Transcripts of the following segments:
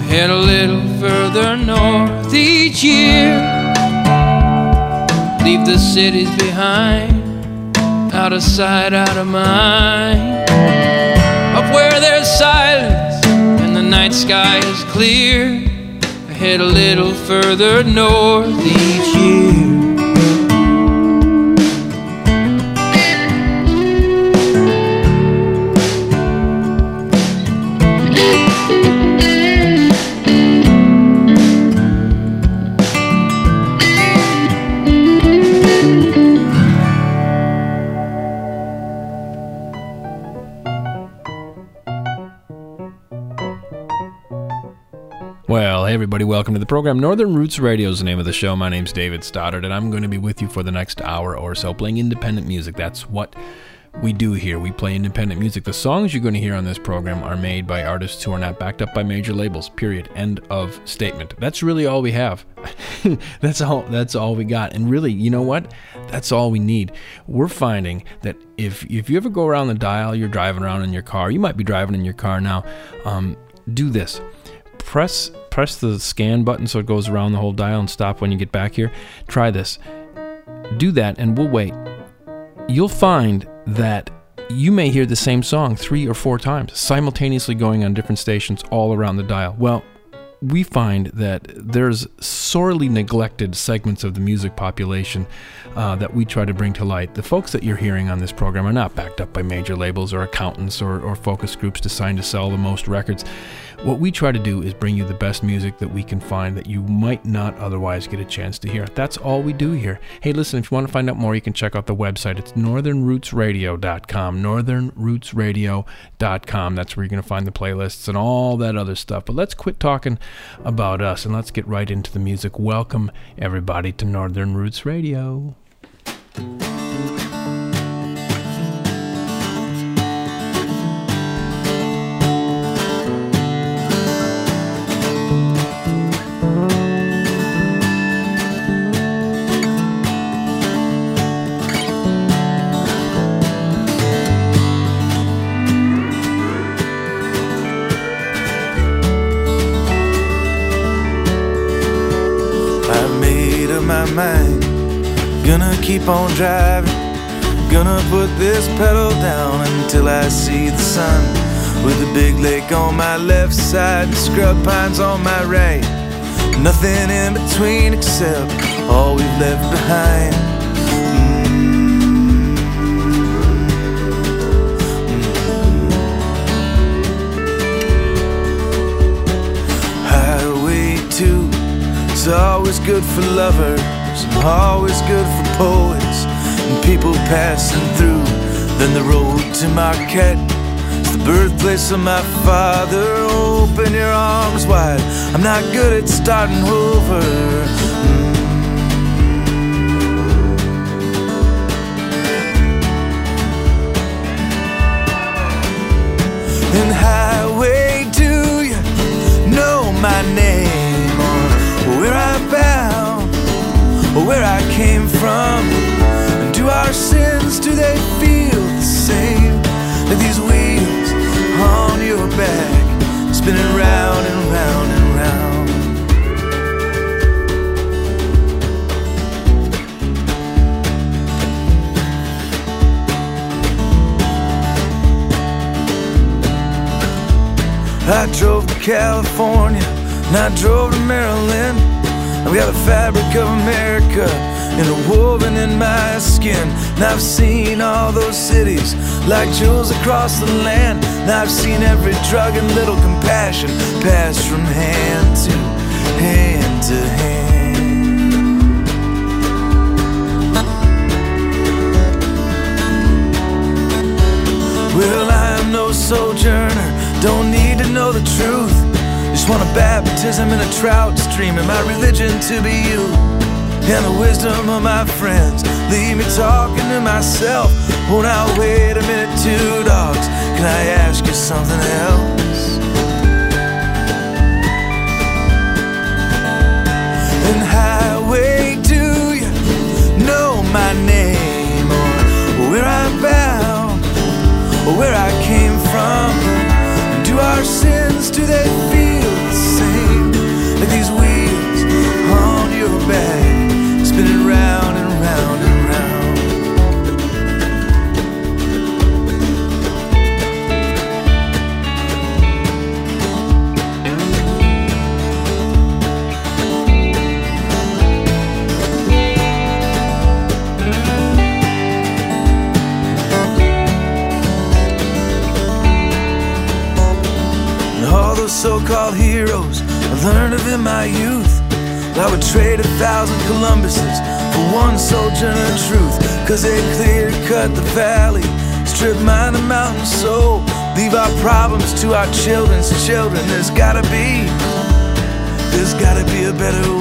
head a little further north each year. Leave the cities behind, out of sight, out of mind. Up where there's silence and the night sky is clear, head a little further north each year. Well, hey everybody, welcome to the program. Northern Roots Radio is the name of the show. My name's David Stoddard, and I'm going to be with you for the next hour or so playing independent music. That's what we do here. We play independent music. The songs you're going to hear on this program are made by artists who are not backed up by major labels, period. End of statement. That's really all we have. That's all we got. And really, you know what? That's all we need. We're finding that if you ever go around the dial, you're driving around in your car, you might be driving in your car now, do this. Press the scan button so it goes around the whole dial and stop when you get back here. Try this. Do that and we'll wait. You'll find that you may hear the same song 3 or 4 times, simultaneously going on different stations all around the dial. Well, we find that there's sorely neglected segments of the music population that we try to bring to light. The folks that you're hearing on this program are not backed up by major labels or accountants or focus groups designed to sell the most records. What we try to do is bring you the best music that we can find that you might not otherwise get a chance to hear. That's all we do here. Hey, listen, if you want to find out more, you can check out the website. It's northernrootsradio.com, northernrootsradio.com. That's where you're going to find the playlists and all that other stuff. But let's quit talking about us and let's get right into the music. Welcome, everybody, to Northern Roots Radio. Gonna keep on driving, gonna put this pedal down until I see the sun. With a big lake on my left side and scrub pines on my right, nothing in between except all we've left behind. Highway 2 is always good for lovers, always good for poets and people passing through. Then the road to Marquette, it's the birthplace of my father. Open your arms wide, I'm not good at starting over. And highway, do you know my name or where I'm bound? Where I came from, and do our sins, do they feel the same? Like these wheels on your back, spinning round and round and round. I drove to California, and I drove to Maryland. I've got the fabric of America interwoven in my skin. And I've seen all those cities like jewels across the land. And I've seen every drug and little compassion pass from hand to hand to hand. Well, I'm no sojourner, don't need to know the truth. Just want a baptism in a trout stream, and my religion to be you. And the wisdom of my friends leave me talking to myself. Oh, now wait a minute, 2 dogs, can I ask you something else? And highway, do you know my name or where I'm bound or where I came from? And do our sins, do they feel the same? like these wheels on your back, spinning round and round and round. So-called heroes I learned of in my youth. I would trade 1,000 Columbuses for one sojourner truth, 'cause they clear-cut the valley, strip mine the mountain soul, leave our problems to our children's children. There's gotta be a better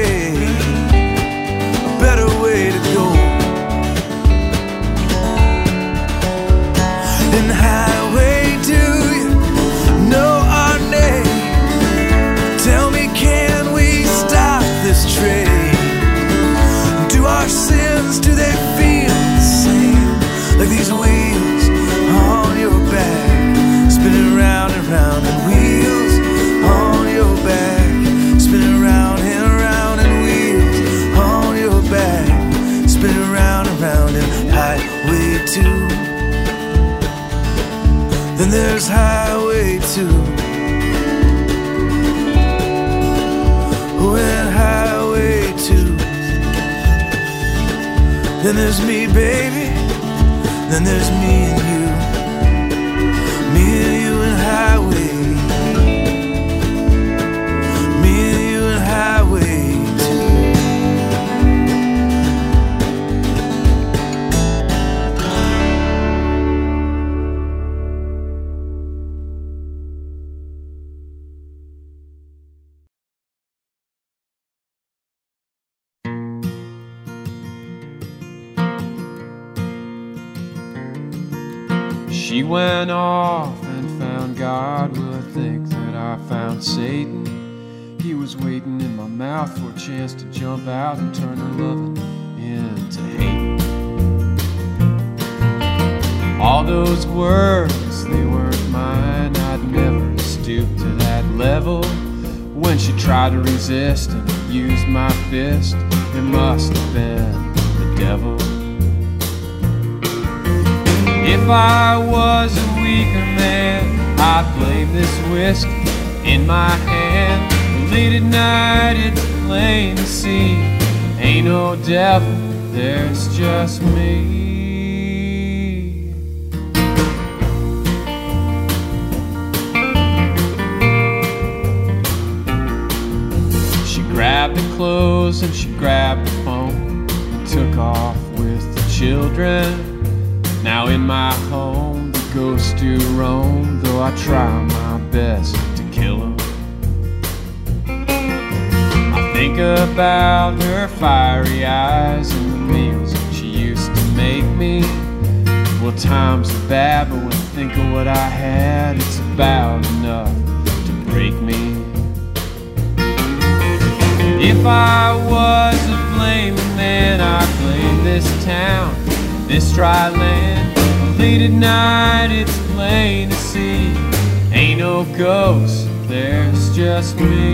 way to go. And highway, do you know our name? Tell me, can we stop this train? Do our sins, do they feel the same? Like these wheels on your back, spinning round and round, and wheels on your back, spinning round and round, and wheels on your back, spinning round and round. And highway 2, then there's highway 2. And highway 2, then there's me, baby, then there's me and you and highway, me and you and highway 2. She went off and found God. Well, I think that I found Satan. He was waiting in my mouth for a chance to jump out and turn her loving into hate. All those words, they weren't mine. I'd never stoop to that level. When she tried to resist and used my fist, it must have been the devil. If I was a weaker man, I'd blame this whiskey in my hand. Late at night, it's plain to see, ain't no devil, there's just me. She grabbed the clothes and she grabbed the phone and took off with the children. Now in my home, the ghosts do roam, though I try my best to kill them. I think about her fiery eyes and the meals she used to make me. Well, times are bad, but when I think of what I had, it's about enough to break me. If I was a blaming man, I'd blame this town, this dry land. Late at night, it's plain to see, ain't no ghost, there's just me.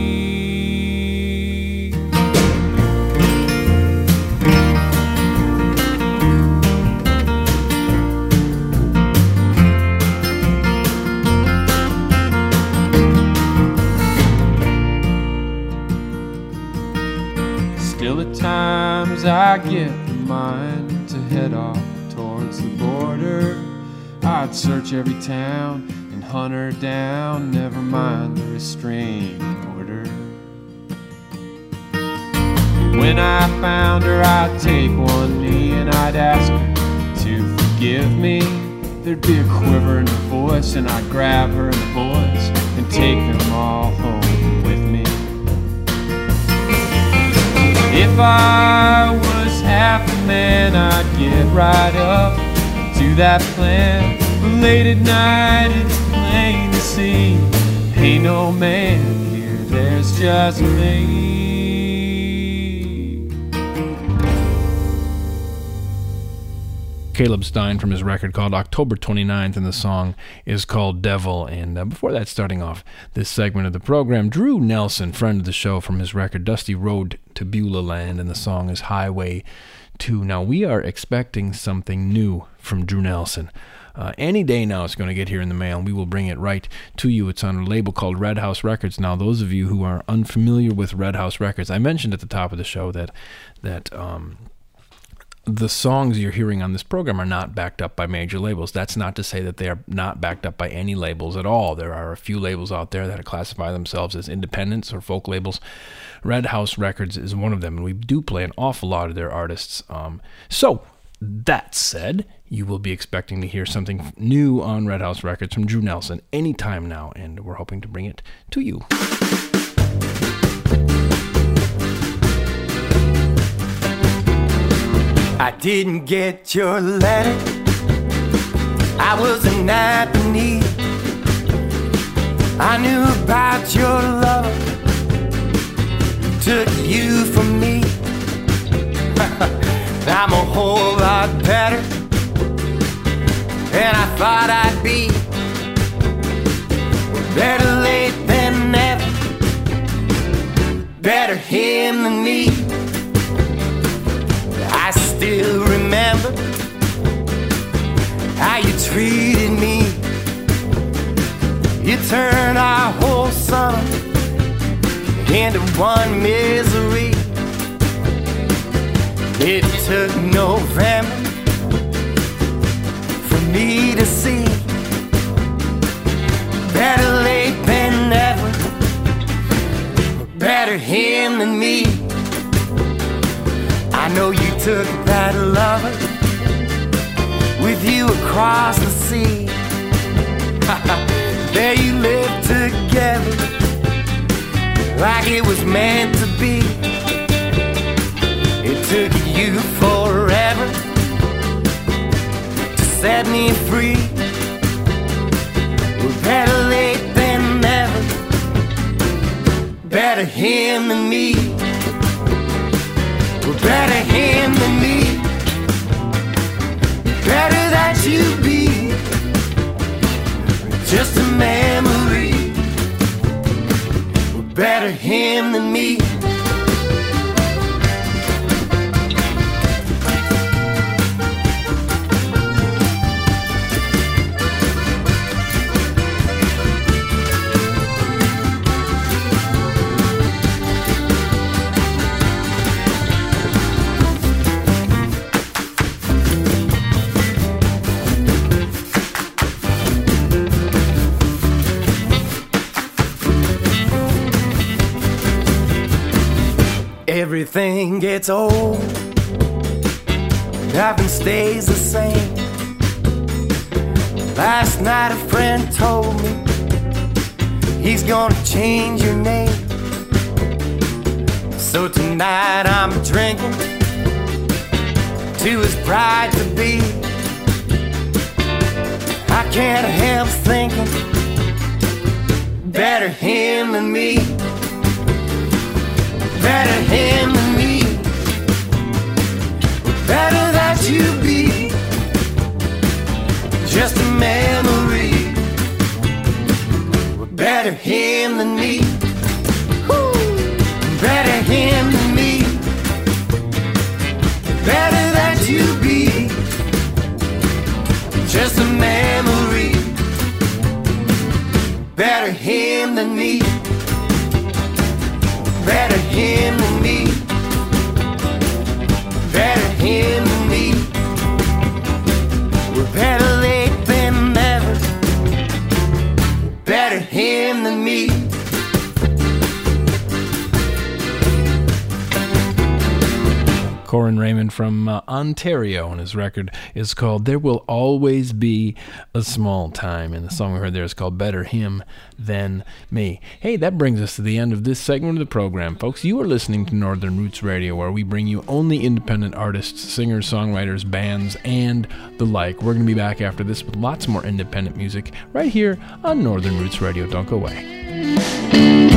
Still at times I get the mind to head off towards the border. I'd search every town and hunt her down, never mind the restraining order. When I found her, I'd take one knee and I'd ask her to forgive me. There'd be a quiver in her voice, and I'd grab her and the boys and take them all home with me. If I was half a man, I'd get right up to that plan. But late at night, it's plain to see, ain't no man here, there's just me. Caleb Stein from his record called October 29th, and the song is called Devil. And before that, starting off this segment of the program, Drew Nelson, friend of the show, from his record Dusty Road to Beulah Land, and the song is Highway 2. Now, we are expecting something new from Drew Nelson. Any day now it's going to get here in the mail, and we will bring it right to you. It's on a label called Red House Records. Now, those of you who are unfamiliar with Red House Records, I mentioned at the top of the show that the songs you're hearing on this program are not backed up by major labels. That's not to say that they are not backed up by any labels at all. There are a few labels out there that classify themselves as independents or folk labels. Red House Records is one of them, and we do play an awful lot of their artists. So, that said, you will be expecting to hear something new on Red House Records from Drew Nelson anytime now, and we're hoping to bring it to you. I didn't get your letter. I was a night beneath. I knew about your lover, took you from me. I'm a whole lot better than I thought I'd be. Better late than never, better him than me. I still remember how you treated me. You turned our whole summer into one misery. It took November for me to see. Better late than never, better him than me. I know you took that lover with you across the sea. There you lived together like it was meant to be. It took you forever to set me free. We're better late than never, better him than me. We're better him than me, better that you be just a memory. We're better him than me. Everything gets old, nothing stays the same. Last night a friend told me he's gonna change your name. So tonight I'm drinking to his bride-to-be. I can't help thinking, better him than me. Better him than me, better that you be just a memory. Better him than me. Woo. Better him than me, better that you be just a memory. Better him than me, better him than me, better him than me. We're better late than never, better him than me. Corin Raymond from Ontario, and his record is called There Will Always Be a Small Time, and the song we heard there is called Better Him Than Me. Hey, that brings us to the end of this segment of the program, folks. You are listening to Northern Roots Radio, where we bring you only independent artists, singers, songwriters, bands, and the like. We're going to be back after this with lots more independent music right here on Northern Roots Radio. Don't go away.